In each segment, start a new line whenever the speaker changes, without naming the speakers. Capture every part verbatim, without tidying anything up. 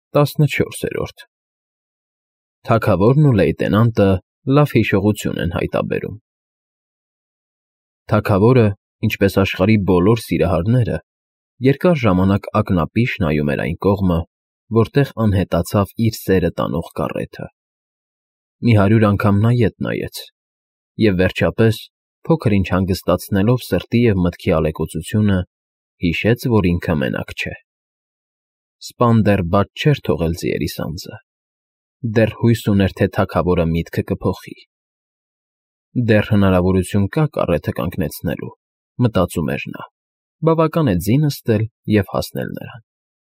տասնչորսերորդ Թագավորն ու լեյտենանտը լավ հիշողություն են հայտաբերում։ Թագավորը, ինչպես աշխարհի բոլոր սիրահարները, երկար ժամանակ ակնապիշ նայում էր այն կողմը, որտեղ անհետացավ իր սերը տանող կառեթը։ Մի հարյուր անգամ նա ետ նայեց, և վերջապես, փոքր-ինչ հանգստացնելով սրտի և մտքի ալեկոծությունը, հիշեց, որ ինքը մենակ չէ։ Սպան դեռ բաց չէր թողել ձիերի սանձը, դեռ հույս ուներ, թե թագավորը միտքը կփոխի։ Դեռ հնարավորություն կա կառեթը կանգնեցնելու, մտածում էր նա, բավական է ձի նստել և հասնել նրան։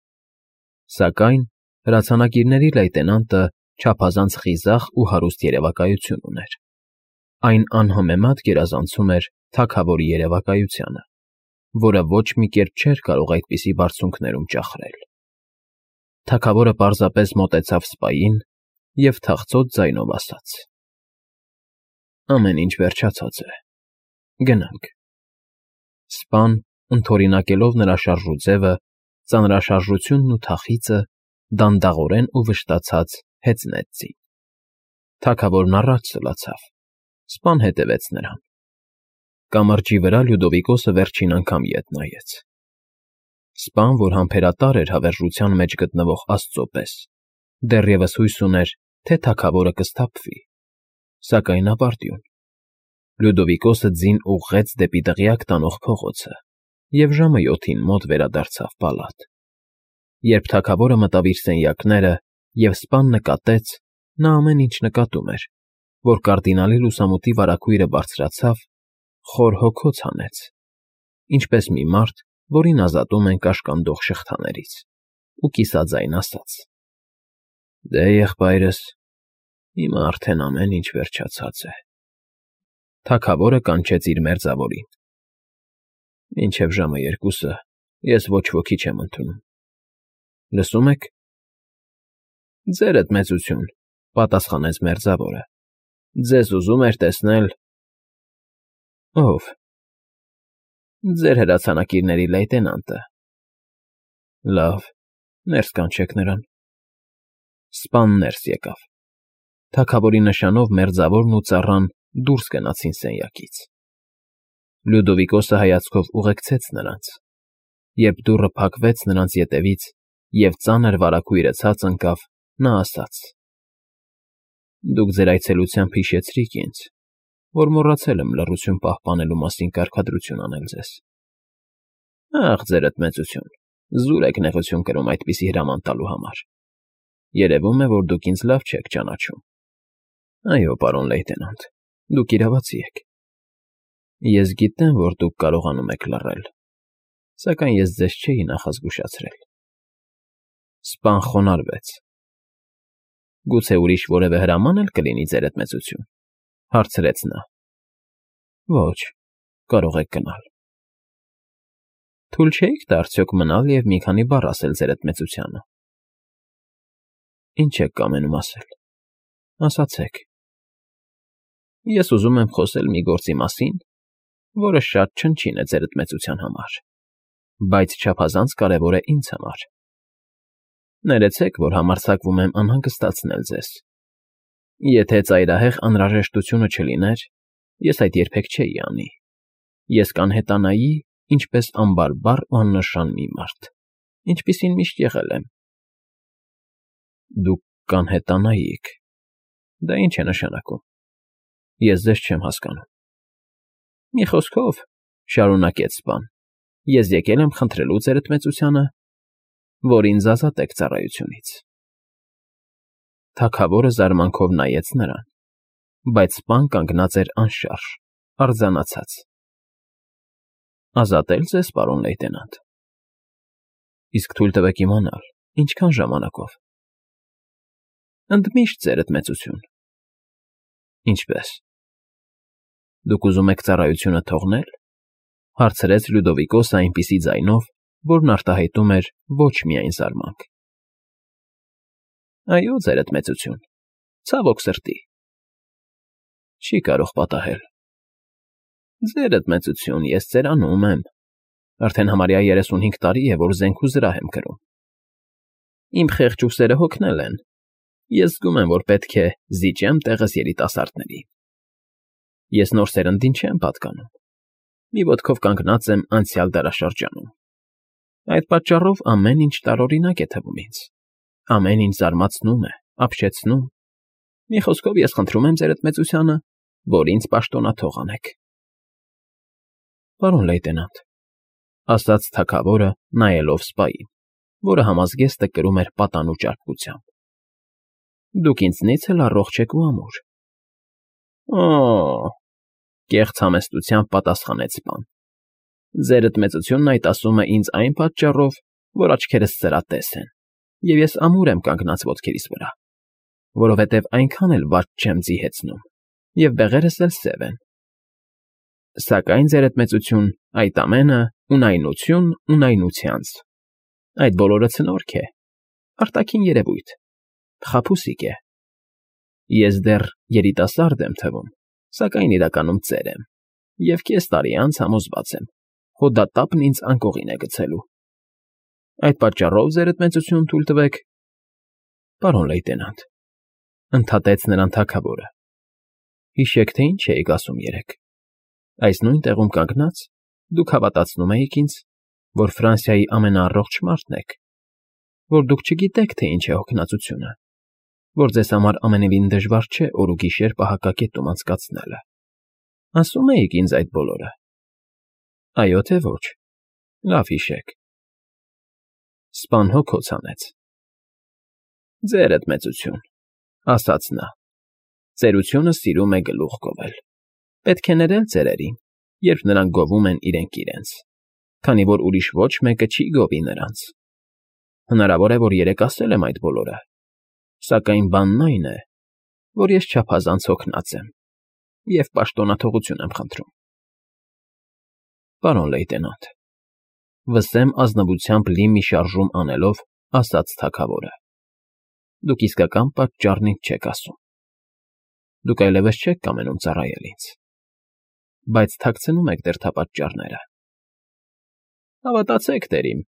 Սակայն հրացանակիրների լեյտենանտը չափազանց խիզախ ու հարուստ երևակայություն ուներ։ Այն անհամեմատ գերազանցում էր թագավորի երևակայությանը, որը ոչ մի կերպ չէր կարող այդպիսի բարձունքներում ճախրել։ Թագավորը պարզապես մոտեցավ սպային և թախծոտ ձայնով ասաց. «Ամեն ինչ վերջացած է, գնանք»։ Սպան, ընդօրինակելով նրա շարժուձևը, ծանրաշարժությունն ու թախիծը, դանդաղորեն ու վշտացած հեծնեց ձին։ Թագավորն առաջ սլացավ, սպան հետևեց նրան։ Կամրջի վրա Լյուդովիկոսը վերջին անգամ ետ նայեց։ Սպան, որ համբերատար էր հավերժության մեջ գտնվող աստծո պես, դեռևս հույս ուներ, թե թագավորը կսթափվի, սակայն ապարդյուն։ Լյուդովիկոսը ձին ուղղեց դեպի դղյակ տանող փողոցը և ժամը յոթին մոտ վերադարձավ պալատ։ Երբ թագավորը մտավ իր սենյակները և սպան նկատեց, նա ամեն ինչ նկատում էր, որ կարդինալի լուսամուտի վարագույրը բարձրացավ, խոր հոգոց հանեց, ինչպես մի մարդ, որին ազատում են կաշկանդող շղթաներից, ու կիսաձայն ասաց. «Դե, եղբայրս, հիմա արդեն ամեն ինչ վերջացած է»։ Թագավորը կանչեց իր մերձավորին. «Մինչև ժամը երկուսը ես ոչ ոքի չեմ ընդունում։ Լսում եք»։ «Ձերդ մեծություն», պատասխանեց մերձավորը, «ձեզ ուզում էր տեսնել»։ «Ո՞վ»։ «Ձեր հրացանակիրների լեյտենանտը»։ «Լավ, ներս կանչեք նրան»։ Սպան ներս եկավ։ Թագավորի նշանով մերձավորն ու ծառան դուրս գնացին սենյակից։ Լյուդովիկոսը հայացքով ուղեկցեց նրանց։ Երբ դուռը փակվեց նրանց ետևից և ծանր վարագույրը ցած ընկավ, նա ասաց. «Դուք ձեր այցելությամբ հիշեցրիք ինձ, որ մոռացել եմ լռություն պահպանելու մասին կարգադրություն անել ձեզ»։ «Ախ, ձերդ մեծություն, զուր եք նեղություն կրում այդպիսի հրաման տալու համար։ Երևում է, որ դուք ինձ լավ չեք ճանաչում։ Այո, պարոն լեյտենանտ, դուք իրավացի եք։ Ես գիտեմ, որ դուք կարողանում եք լռել, սակայն ես ձեզ չէի նախազգուշացրել»։ Սպան խոնարհվեց։ «Գուցե ուրիշ որևէ հրաման էլ կլինի, ձերդ մեծություն», հարցրեց նա։ «Ոչ, կարող եք գնալ»։ «Թույլ չէի՞ք տա արդյոք մնալ և մի քանի բառ ասել ձերդ մեծությանը»։ «Ինչ եք կամենում ասել, ասացեք»։ «Ես ուզում եմ խոսել մի գործի մասին, որը շատ չնչին է ձերդ մեծության համար, բայց չափազանց կարևոր է ինձ համար։ Ներեցեք, որ համարձակվում եմ անհանգստացնել ձեզ։ Եթե ծայրահեղ անհրաժեշտությունը չլիներ, ես այդ երբեք չէի անի։ Ես կանհետանայի, ինչպես անբարբար ու աննշան մի մարդ, ինչպիսին միշտ եղել եմ»։ «Դուք կանհետանայիք… Դա ի՞նչ է նշանակում։ Ես ձեզ չեմ հասկանում»։ «Մի խոսքով, ֊ շարունակեց սպան, ֊ ես եկել եմ խնդրելու ձերդ մեծությանը, որ ինձ ազատեք ծառայությունից»։ Թագավորը զարմանքով նայեց նրան, բայց սպան կանգնած էր անշարժ, արձանացած։ «Ազատե՞լ ձեզ, պարոն լեյտենանտ»։ «Իսկ թույլ տվեք իմանալ, ինչքան ժամանակով»։ «Ընդմիշտ, ձերդ մեծություն»։ «Ինչպե՞ս։ Դուք ուզում եք ծառայությունը թողնե՞լ», հարցրեց Լյուդովիկոսը այնպիսի ձայնով, որն արտահայտում էր ոչ միայն զարմանք։ «Այո, ձերդ մեծություն, ցավոք սրտի»։ «Չի կարող պատահել»։ «Ձերդ մեծություն, ես ծերանում եմ, արդեն համարյա երեսունհինգ տարի է, որ զենք ու զրահ եմ կրում»։ Իմ խեղճ ուսերը հոգնել են։ Ես զգում եմ, որ պետք է զիջեմ տեղս երիտասարդների։ Ես նոր սերնդին չեմ պատկանում։ Մի ոտքով կանգնած եմ անցյալ դարաշրջանում։ Այդ պատճառով ամեն ինչ տարօրինակ է թվում ինձ։ Ամեն ինչ զարմացնում է, ապշեցնում։ Մի խոսքով, ես խնդրում եմ ձեր մեծությանը, որ ինձ պաշտոնաթող անեք։ Պարոն լեյտենանտ, ասաց թագավորը, նայելով սպային, որը համազգեստը կրում էր պատանու ճարպկությամբ։ Դուք ինձնից էլ առողջ եք ու ամուր։ Օ՜, կեղծ համեստությամբ պատասխանեց սպան։ Ձերդ մեծությունն այդ ասում է ինձ այն պատճառով, որ աչքերս սրատես են, և ես ամուր եմ կանգնած ոտքերիս վրա, որովհետև այնքան էլ վատ չեմ ձիհեցնում, և բեղերս էլ սև են։ Սակայն, ձերդ մեծություն, այդ ամենը ունայնություն ունայնությանց։ Այդ բոլորը ցնորք է, արտաքին երևույթ, խաբուսիկ է։ Ես դեռ երիտասարդ եմ թվում, սակայն իրականում ծեր եմ, և կես տարի անց համոզված եմ, հոդատապն ինձ անկողին է գցելու։ Այդ պատճառով, ձերդ մեծություն, թույլ տվեք… Պարոն լեյտենանտ, ընդհատեց նրան թագավորը, հիշեք, թե ինչ էիք ասում երեկ։ Այս նույն տեղում կանգնած, դուք հավատացնում էիք ինձ, որ Ֆրանսիայի ամենաառողջ մարդն եք, որ դուք չգիտեք, թե ինչ է հոգնածությունը, որ ձեզ համար ամենևին դժվար չէ օր ու գիշեր պահակակետում անցկացնելը։ Ասում էիք ինձ այդ բոլորը։ Այո, թե ոչ, լավ հիշեք։ Սպան հոգոց հանեց։ Ձերդ մեծություն, ասաց նա, ծերությունը սիրում է գլուխ գովել։ Պետք է ներել ծերերին, երբ նրանք գովում են իրենք իրենց, քանի որ ուրիշ ոչ մեկը չի գովի նրանց։ Հնարավոր է, որ երեկ ասել եմ այդ բոլորը, սակայն բանն այն է, որ ես չափազանց հոգնած եմ և պաշտոնաթողություն եմ խնդրում։ Պարոն լեյտենանտ, վսեմ ազնվությամբ լի մի շարժում անելով, ասաց թագավորը, դուք իսկական պատճառն ինձ չեք ասում։ Դուք այլևս չեք կամենում ծառայել ինձ, բայց թաքցնում եք դերդապատճառները։ Հավատացեք, տերիմ։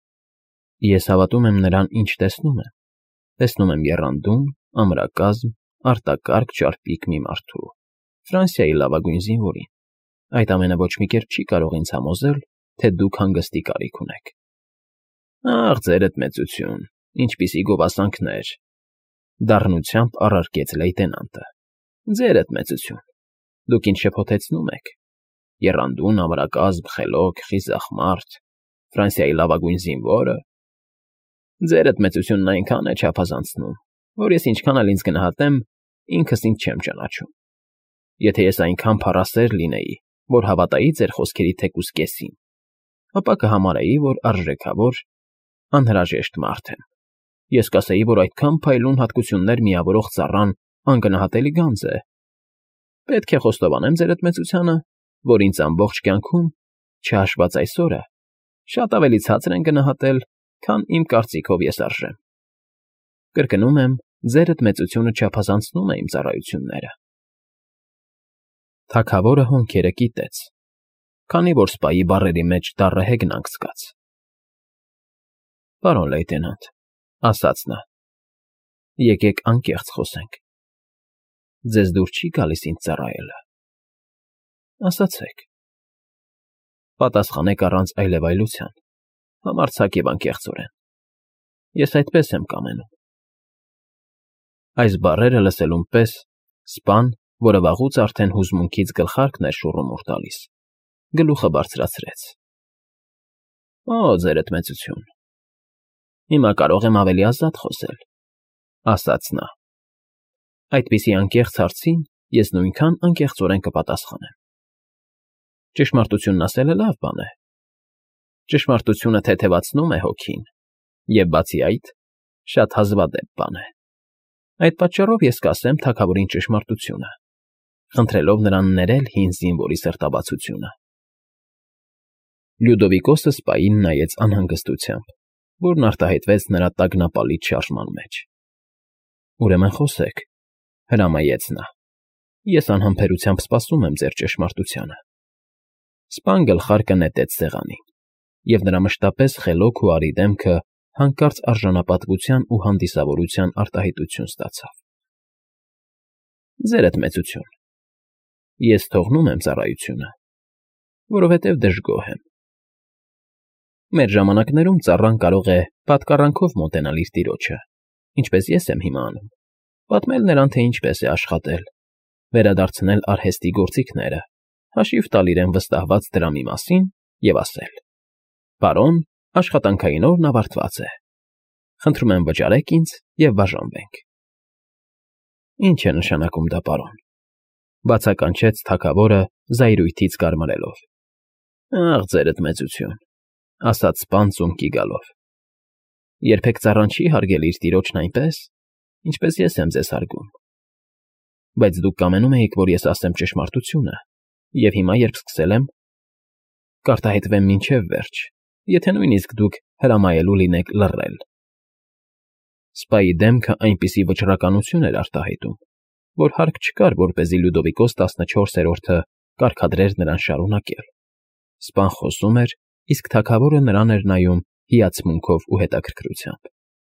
Ես հավատում եմ նրան, ինչ տեսնում եմ։ Տեսնում եմ եռանդուն, ամրակազմ, արտակարգ ճարպիկ մի մարդու, Ֆրանսիայի լավագույն զինվորին։ Այդ ամենը ոչ մի կերպ չի կարող ինձ համոզել, թե դուք հանգստի կարիք ունեք։ Ախ, ձերդ մեծություն, ինչպիսի գովասանքներ, դառնությամբ առարկեց լեյտենանտը։ Ձերդ մեծություն, դուք ինձ շփոթեցնում եք։ Եռանդուն, ամրակազմ, խելոք, խիզախ մարդ, Ֆրանսիայի լավագույն զինվորը։ Ձերդ մեծությունն այնքան է չափազանցնում, որ ես ինչքան էլ ինձ գնահատեմ, ինքս ինձ չեմ ճանաչում։ Եթե ես այնքան փառասեր լինեի, որ հավատայի ձեր խոսքերի թեկուզ կեսին, ապա կհամարեի, որ արժեքավոր, անհրաժեշտ մարդ եմ։ Ես կասեի, որ այդքան փայլուն հատկություններ միավորող ծառան անգնահատելի գանձ է։ Պետք է խոստովանեմ ձերդ մեծությանը, որ ինձ ամբողջ կյանքում, չհաշված այսօրը, շատ ավելի ցածր են գնահատել, քան իմ կարծիքով ես արժեմ։ Կրկնում եմ, ձերդ մեծությունը չափազանցնում է իմ ծառայությունները։ Թագավորը հոնքերը կիտեց, քանի որ սպայի բառերի մեջ դառը հեգնանք զգաց։ Պարոն լեյտենանտ, ասաց նա, եկեք անկեղծ խոսենք։ Ձեզ դուր չի գալիս ինձ ծառայելը։ Ասացեք։ Պատասխանեք առանց այլևայլության, համարձակ և անկեղծորեն։ Ես այդպես եմ կամենում։ Այս բառերը լսելուն պես սպան, որը վաղուց արդեն հուզմունքից գլխարկն էր շուռումուռ տալիս, գլուխը բարձրացրեց։ Օ, ձերդ մեծություն, հիմա կարող եմ ավելի ազատ խոսել, ասաց նա։ Այդպիսի անկեղծ հարցին ես նույնքան անկեղծորեն կպատասխանեմ։ Ճշմարտությունն ասելը լավ բան է։ Ճշմարտությունը թեթևացնում է հոգին, և բացի այդ, շատ հազվադեպ բան է։ Այդ պատճառով ես կասեմ թագավորին ճշմարտությունը, խնդրելով նրան ներել հին զինվորի սրտաբացությունը։ Լյուդովիկոսը սպային նայեց անհանգստությամբ, որն արտահայտվեց նրա տագնապալից շարժման մեջ։ Ուրեմն խոսեք, հրամայեց նա։ Ես անհամբերությամբ սպասում եմ ձեր ճշմարտությանը։ Սպան գլխարկը նետեց սեղանին, և նրա մշտապես խելոք ու արի դեմքը հանկարծ արժանապատվության ու հանդիսավորության արտահայտություն ստացավ։ Ձերդ մեծություն, ես թողնում եմ ծառայությունը, որովհետև դժգոհ եմ։ Մեր ժամանակներում ծառան կարող է պատկառանքով մոտենալ իր տիրոջը, ինչպես ես եմ հիմա անում, պատմել նրան, թե ինչպես է աշխատել, վերադարձնել արհեստի գործիքները, հաշիվ տալ իրեն վստահված դրամի մասին և ասել. «Պարոն, աշխատանքային օրն ավարտված է։ Խնդրում եմ վճարեք ինձ և բաժանվենք»։ Ինչ է նշանակում դա, պարոն,֊ բացականչեց թագավորը զայրույթից կարմրելով։ Ախ, ձերդ մեծություն,֊ ասաց սպան ծունկի գալով։ Երբեք ծառան չի հարգել իր տիրոջն այնպես, ինչպես ես եմ ձեզ հարգում։ Բայց դուք կամենում էիք, որ ես ասեմ ճշմարտությունը, և հիմա, երբ սկսել եմ, կարտահայտվեմ մինչև վերջ, եթե նույնիսկ դուք հրամայելու լինեք լռել։ Սպայի դեմքը այնպիսի վճռականություն էր արտահայտում, որ հարկ չկար, որպեսզի Լյուդովիկոս տասնչորսերորդը կարգադրեր նրան շարունակել։ Սպան խոսում էր, իսկ թագավորը նրան էր նայում հիացմունքով ու հետաքրքրությամբ։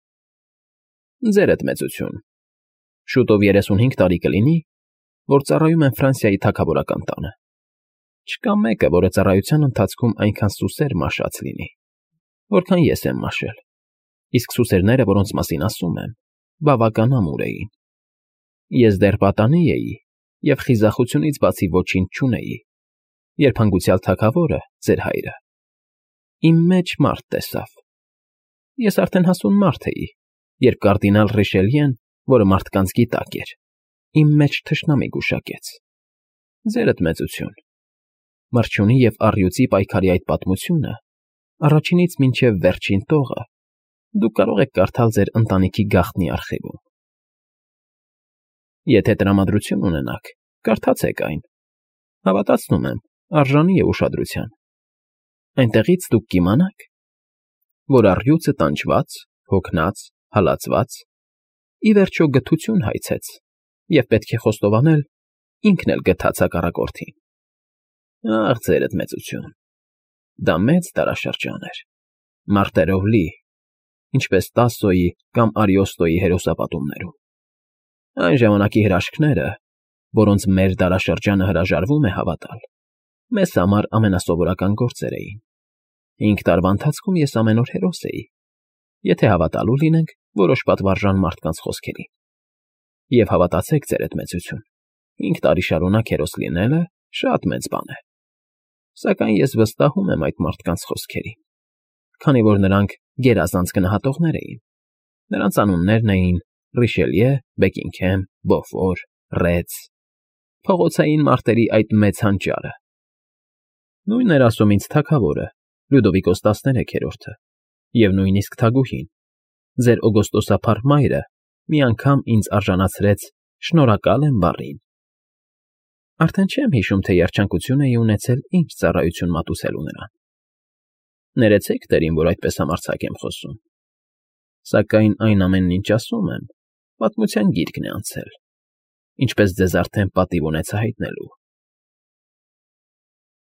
Ձերդ մեծություն, շուտով երեսունհինգ տարի կլինի, որ ծառայում եմ Ֆրանսիայի թագավորական տանը։ Չկա մեկը, որը ծառայության ընթացքում այնքան սուսեր մաշած լինի, որքան ես եմ մաշել, իսկ սուսերները, որոնց մասին ասում եմ, բավական ամուր էին։ Ես դեռ պատանի էի և խիզախությունից բացի ոչինչ չունեի, երբ հանգուցյալ թագավորը, ձեր հայրը, իմ մեջ մարդ տեսավ։ Ես արդեն հասուն մարդ էի, երբ կարդինալ Ռիշելիեն, որը մարդկանց գիտակ էր, իմ մեջ թշնամի գուշակեց։ Ձերդ մեծություն, մրջյունի և առյուծի պայքարի այդ պատմությունը, առաջինից մինչև վերջին տողը, դուք կարող եք կարդալ ձեր ընտանիքի գաղտնի արխիվում։ Եթե տրամադրություն ունենաք, կարդացեք այն։ Հավատացնում եմ, արժանի է ուշադրության։ Այնտեղից դուք կիմանաք, որ առյուծը տանջված, հոգնած, հալածված, ի վերջո գթություն հայցեց և պետք է խոստովանել, ինքն էլ գթած հակառակորդին։ Ախ, ձերդ մեծություն, դա մեծ դարաշրջան էր, մարտերով լի, ինչպես Տասոյի կամ Արիոստոյի հերոսապատումներում։ Այն ժամանակի հրաշքները, որոնց մեր դարաշրջանը հրաժարվում է հավատալ, մեզ համար ամենասովորական գործեր էին։ Հինգ տարվա ընթացքում ես ամեն օր հերոս էի, եթե հավատալու լինենք որոշ պատվարժան մարդկանց խոսքերին։ Եվ հավատացեք, ձերդ մեծություն, հինգ տարի շարունակ հերոս լինելը շատ մեծ բան է։ Սակայն ես վստահում եմ այդ մարդկանց խոսքերին, քանի որ նրանք գերազանց գնահատողներ էին։ Նրանց անուններն էին Ռիշելիե, Բեկինգհեմ, Բոֆոր, Ռեծ, փողոցային մարտերի այդ մեծ հանճարը։ Նույնն էր ասում ինձ թագավորը, Լյուդովիկոս տասներեքերորդը, և նույնիսկ թագուհին, ձեր օգոստոսափառ մայրը մի անգամ ինձ արժանացրեց «շնորհակալ եմ» բառին։ Արդեն չեմ հիշում, թե երջանկություն էի ունեցել ինչ ծառայություն մատուցելու նրան։ Ներեցեք, տերին, որ այդպես համարձակ եմ խոսում։ Սակայն այն ամենն, ինչ ասում եմ, պատմության գիրկն է անցել, ինչպես ձեզ արդեն պատիվ ունեցա հայտնելու։